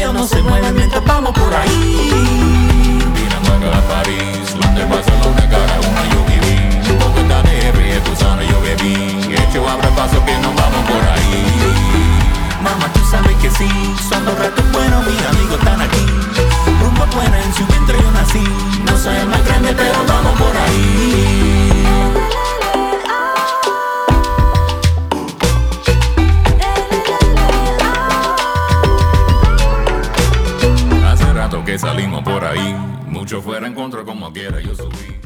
ellos no se mueven mientras vamos por ahí. Mirando a París, Londres, Barcelona, cada una yo viví. Bogotá de R, Tucson yo bebí. Hecho abre paso que nos vamos por ahí. Mamá, tú sabes que sí, son los ratos buenos, mis amigos están aquí. Rumbo buena en su vientre yo nací. No soy el más grande, pero vamos por ahí. Hace rato que salimos por ahí. Mucho fuera en contra como quiera yo subí.